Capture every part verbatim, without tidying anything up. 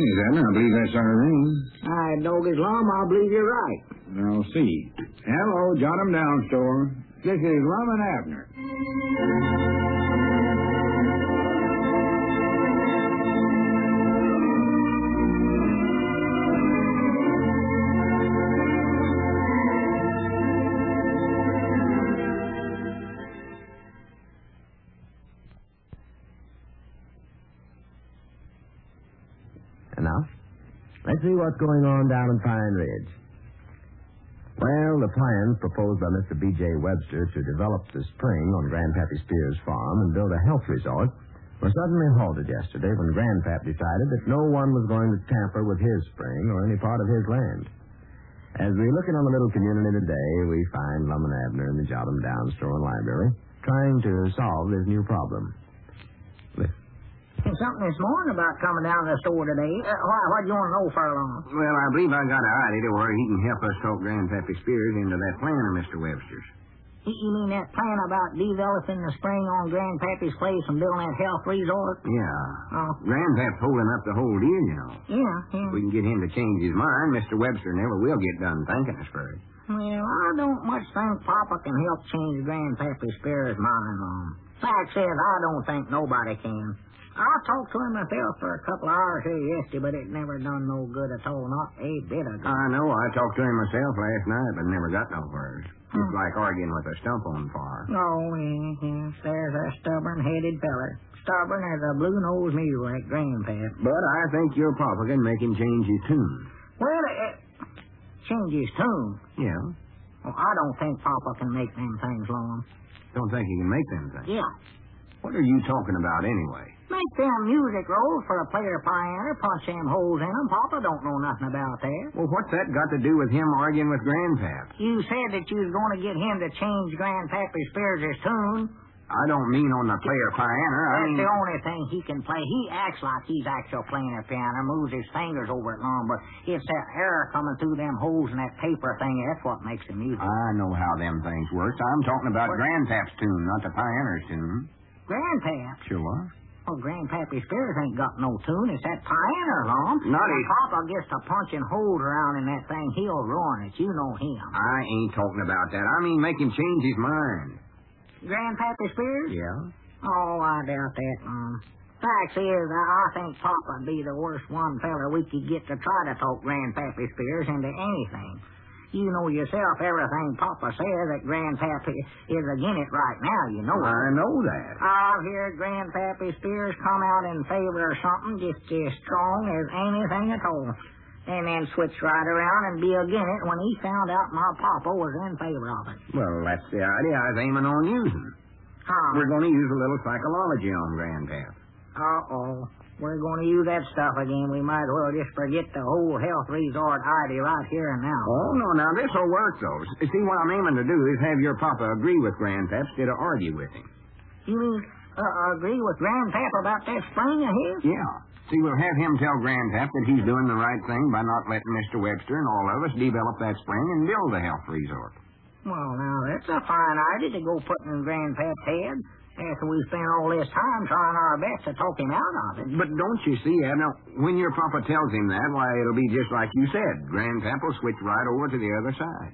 Miss Edna, I believe that's our ring. I dog his lum, I believe you're right. I'll see. Hello, jot 'em down, store. This is Lum and Abner. Enough. Let's see what's going on down in Pine Ridge. Well, the plans proposed by Mister B J. Webster to develop the spring on Grandpappy Spears' farm and build a health resort were suddenly halted yesterday when Grandpap decided that no one was going to tamper with his spring or any part of his land. As we look in on the little community today, we find Lum and Abner in the Jot 'em Down store and library trying to solve this new problem. Something this morning about coming down to the store today. Uh, why, what do you want to know, Furlong? Well, I believe I got an idea to where he can help us talk Grandpappy Spears into that plan of Mister Webster's. You you mean that plan about developing the spring on Grandpappy's place and building that health resort? Yeah. Oh. Grandpap's holding up the whole deal, you know. Yeah, yeah. If we can get him to change his mind, Mister Webster never will get done thanking us for it. Well, I don't much think Papa can help change Grandpappy Spears' mind on. Fact says, I don't think nobody can. I talked to him myself for a couple of hours here yesterday, but it never done no good at all, not a bit of good. I know. I talked to him myself last night, but never got no words. It's Hmm. like arguing with a stump on fire. Oh, yes, yes, there's a stubborn-headed feller. Stubborn as a blue-nosed mule like Grandpap. But I think your papa can make him change his tune. Well, it, change his tune. Yeah. Well, I don't think Papa can make them things long. Don't think he can make them things. Yeah. What are you talking about anyway? Make them music rolls for a player piano, punch them holes in them. Papa don't know nothing about that. Well, what's that got to do with him arguing with Grandpap? You said that you was going to get him to change Grandpappy Spears' tune. I don't mean on the player piano. I That's mean... the only thing he can play. He acts like he's actually playing a piano, moves his fingers over it long, but it's that air coming through them holes in that paper thing, that's what makes the music. I know how them things work. I'm talking about What? Grandpap's tune, not the pioneer's tune. Grandpap? Sure. Oh, Grandpappy Spears ain't got no tune. It's that pioneer, Lum. Not When his- Papa gets to punching holes around in that thing, he'll ruin it. You know him. I ain't talking about that. I mean make him change his mind. Grandpappy Spears? Yeah? Oh, I doubt that, Lum. Fact is, I I think Papa'd be the worst one feller we could get to try to talk Grandpappy Spears into anything. You know yourself everything Papa says that Grandpappy is again it right now, you know. I know that. I've heard Grandpappy Spears come out in favor of something just as strong as anything at all, and then switch right around and be again it when he found out my Papa was in favor of it. Well, that's the idea I was aiming on using. Huh? We're going to use a little psychology on Grandpap. Uh-oh. We're going to use that stuff again. We might as well just forget the whole health resort idea right here and now. Oh, no, now this'll work, though. See, what I'm aiming to do is have your papa agree with Grandpap instead of argue with him. You mean uh, agree with Grandpap about that spring of his? Yeah. See, we'll have him tell Grandpap that he's doing the right thing by not letting Mister Webster and all of us develop that spring and build the health resort. Well, now, that's a fine idea to go putting in Grandpap's head after we spent all this time trying our best to talk him out of it. But don't you see, Abner, when your papa tells him that, why, it'll be just like you said. Grandpap will switch right over to the other side.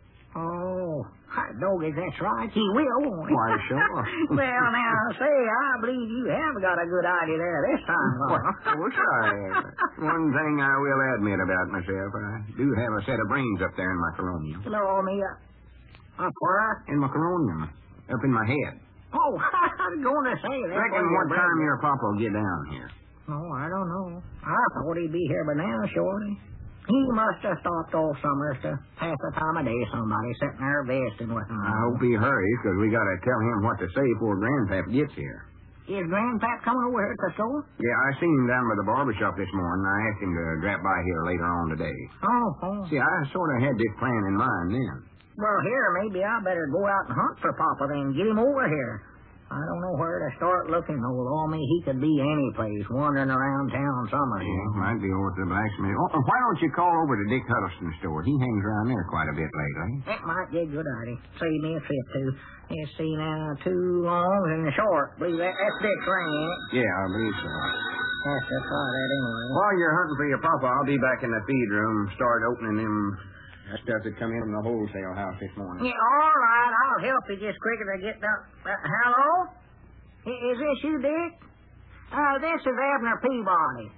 Oh, hot doggy, that's right. He will, won't he? Why, sure. Well, now, say, I believe you have got a good idea there this time, Lum. Well, sorry. One thing I will admit about myself, I do have a set of brains up there in my coronium. Hello, me. Uh, up where? In my coronium. Up in my head. Oh, I was going to say that. Reckon what time your papa will get down here? Oh, I don't know. I thought he'd be here by now, surely. He must have stopped all summers to pass the time of day somebody sitting there vesting with him. I hope he hurries, because we got to tell him what to say before Grandpap gets here. Is Grandpap coming over here at the store? Yeah, I seen him down by the barber shop this morning. I asked him to drop by here later on today. Oh, oh. See, I sort of had this plan in mind then. Well, here, maybe I better go out and hunt for Papa then. Get him over here. I don't know where to start looking. Oh, with all me, he could be any place, wandering around town somewhere. Yeah, might be over to the blacksmith. Oh, why don't you call over to Dick Huddleston's store? He hangs around there quite a bit lately. That might be a good idea. Save me a trip, too. Let's see now, two longs and a short. Believe that, that's Dick's ring, ain't it? Yeah, I believe so. have to try that anyway. While you're hunting for your papa, I'll be back in the feed room, start opening them that stuff that come in from the wholesale house this morning. Yeah, all right. I'll help you just quicker to get down. Uh, hello? I- Is this you, Dick? Uh, this is Abner Peabody.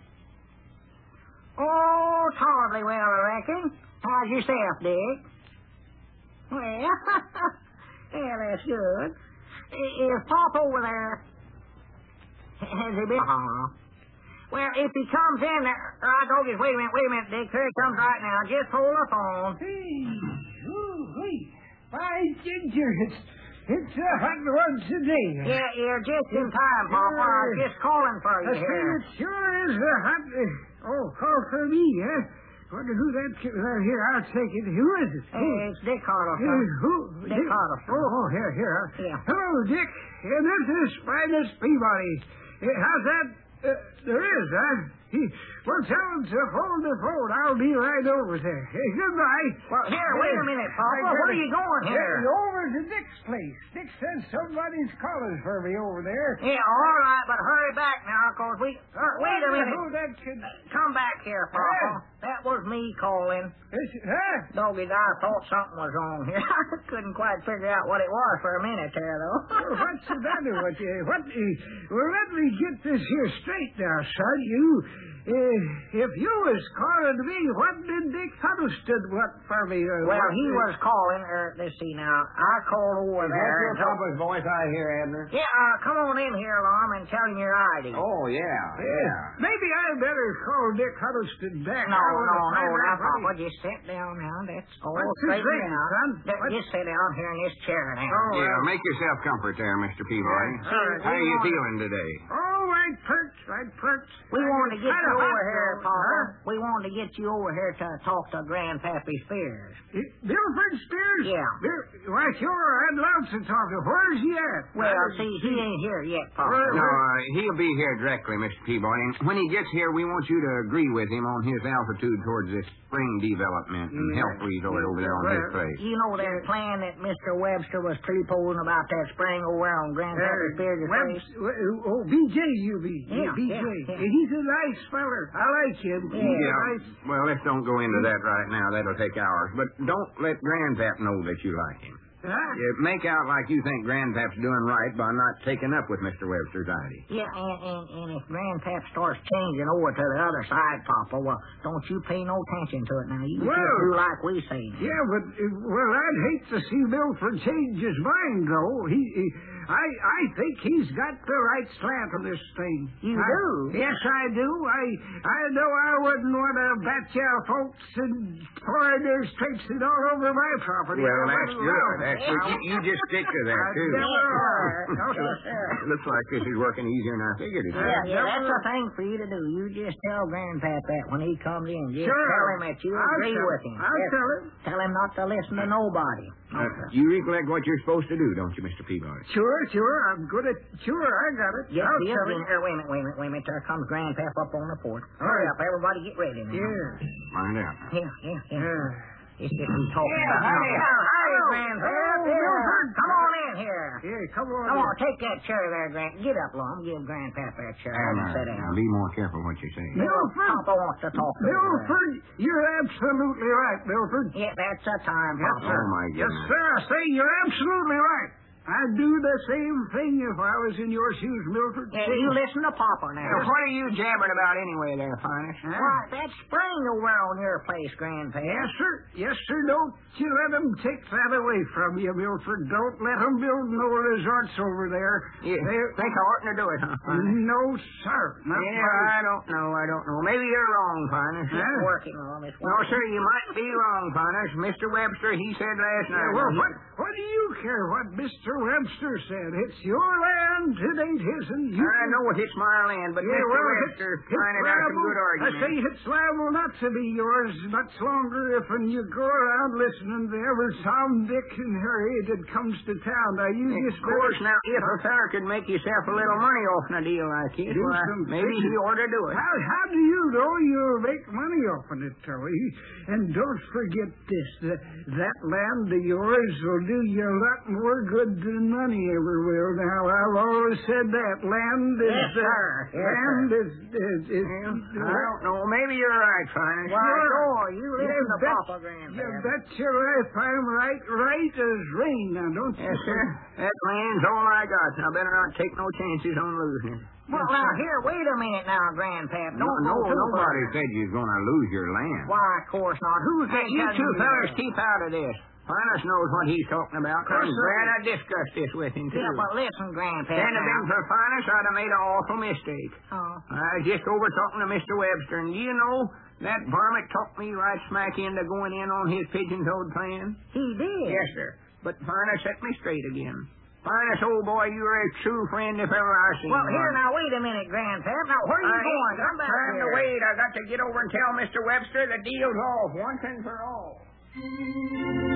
Oh, tolerably well, I reckon. How's yourself, Dick? Well, yeah, that's good. I- Is Pop over there? Has he been? Uh-huh. Well, if he comes in there... I go just... Wait a minute, wait a minute, Dick. Here he comes right now. Just hold the phone. Hey, ooh, wait. By ginger, it's, it's a hot one today. Yeah, you're just in time, Papa. I was just calling for you I say here. it sure is a hot... Uh, oh, call for me, huh? Wonder who that kid right here. I'll take it. Who is it? Hey, it's Dick Uh, Huddleston. who? Dick Huddleston. Oh, oh, here, here. Yeah. Hello, Dick. And this is Spinus Peabody. Uh, how's that? Uh, there is, huh? He, well, tell him to phone the phone. I'll be right over there. Hey, goodbye. Well, here, wait a minute, Papa. Where are you going Hey, here? over to Dick's place. Dick said somebody's calling for me over there. Yeah, all right, but hurry back now, because we... Uh, wait a minute. Who that kid... Come back here, Papa. That was me calling. Is, huh? Doggy, I thought something was wrong here. I couldn't quite figure out what it was for a minute there, though. Well, what's the matter with you? What? Uh, well, let me get this here straight now, son. You, uh, if you was calling me, what did Dick Huddleston want for me? Uh, Well, what, he uh, was calling, er, let's see now. I called over Is that there. your and told- papa's voice I hear, Abner? Yeah, uh, come on in here, Lom, and tell him your I D. Oh, yeah, yeah. Maybe I better call Dick Huddleston back. No, I wanna no, no, find now, out what Papa, he- just sit down now. That's all What's his straighten name, out. son? Just- What- Just sit down here in this chair now. Oh, Yeah, well. make yourself comfort there, Mister Peabody. Yeah, all right. How We you want- feeling today? Oh, right perch, right perch. We wanted to get Kinda you hot, over here, though, Papa. huh? We wanted to get you over here to talk to Grandpappy Spears. Milford Spears? Yeah. Bill, why, sure, I'd love to talk to him. Where's he at? Well, I- see, he ain't here yet, Papa. Where- No, uh, he'll be here directly, Mister Peabody. And when he gets here, we want you to agree with him on his altitude towards this spring development and Yeah. health freeze over, over there on his Well, place. You know that plan that Mister Webster was preposing about that spring over there on Grandpappy Spears' Uh, Webs- place? w- oh, B J, you mean? Yeah, B J. yeah, yeah. He's a nice feller. I like him. He's Yeah. a Yeah, nice... well, let's don't go into that right now. That'll take hours. But don't let Grandpap know that you like him. Huh? Yeah, make out like you think Grandpap's doing right by not taking up with Mister Webster's idea. Yeah, and, and, and if Grandpap starts changing over to the other side, Papa, well, don't you pay no attention to it now. You Well- just do like we say. Yeah, but, uh, well, I'd hate to see Milford change his mind, though. He, he I, I think he's got the right slant on this thing. You I- do? Yes, I do. I, I know I wouldn't want to bat you folks and foreigners traipsing all over my property. Well, I that's wouldn't good. allow it. That's good. You, you just stick to that, I too. never are. Okay, sir. Looks like this is working easier than I figured it Yeah, would. yeah, that's the thing for you to do. You just tell Grandpap that when he comes in. Just Sure. tell him that you I'll agree tell with him. him. I'll Yes. tell him. Tell him not to listen to nobody. Uh, you recollect what you're supposed to do, don't you, Mister Peabody? Sure, sure. I'm good at... Sure, I got it. Yes, I'll yes, tell wait, him. er, wait a minute, wait a minute, wait a minute. There comes Grandpap up on the porch. All Hurry right. up, everybody get ready now. Yeah. Find out. Yeah, yeah, yeah. Yeah. It's just we talking Yeah, about howdy, now. how- Howdy, hello. Grandpap. Hello, Yeah. Milford. Come on in here. Yeah, come on. Come in. on, take that chair there, Grand. Get up, Lum. Give Grandpap that chair Now, and sit now, down. be more careful what you say. Milford. Papa wants to talk to you. Milford, you're absolutely right, Milford. Yeah, that's the time, Yes, Papa. sir. Oh, my Yes, goodness. sir. I say you're absolutely right. I'd do the same thing if I was in your shoes, Milford. Yeah, you listen to Papa now. Now, what are you jabbering about anyway there, Finest? Why, that spring over on your place, Grandpap. Yes, sir. Yes, sir. Don't you let them take that away from you, Milford. Don't let them build no resorts over there. Yeah, They're- think I oughtn't to do it, huh, Finest? No, sir. Not Yeah, my- I don't know, I don't know. Maybe you're wrong, Finest. Huh? It's working on it. No, sir, you might be wrong, Finest. Mister Webster, he said last Yeah, night. well, he- what, what do you care what Mister Webster said? It's your land. It ain't his. And you I know it's my land, but Yeah, Mister well, Webster it's, it's finding out some good liable. I arguments. say it's liable not to be yours much longer if when you go around listening to every Tom, Dick, and Harry that comes to town. Now, you Of just course, now, if a feller could make yourself a little money off a deal like this, Do why, some maybe he thinking. ought to do it. How, how do you know you'll make money off of it, Tully? And don't forget this, that, that land of yours will do you a lot more good than money everywhere. Now, I've always said that. Land is... Yes, uh, sir. Yes, land sir. is... is, is I don't know. Maybe you're right, Finest. Why, Sure. sure, you listen You to bet- Papa, Grandpap. You bet your life I'm right, right as rain. Now, don't you? Yes, sir. That land's all I got. I better not take no chances on losing it. Well, now, here, wait a minute now, Grandpap. No, Don't no, go too nobody far. said you're going to lose your land. Why, of course not. Who's Hey, been you telling two you fellas that? keep out of this. Finest knows what he's talking about. I'm Yes, sir. glad I discussed this with him, too. Yeah, but listen, Grandpap. Hadn't it now. been for Finest, I'd have made an awful mistake. Oh. I was just over talking to Mister Webster, and do you know, that varmint talked me right smack into going in on his pigeon-toed plan. He did? Yes, sir. But Finest set me straight again. Finest, old boy, you're a true friend if ever I seen Well, one. here, now, wait a minute, Grandpap. Now, where are you I ain't going? got Come back time here. to wait. I got to get over and tell Mister Webster the deal's off once and for all.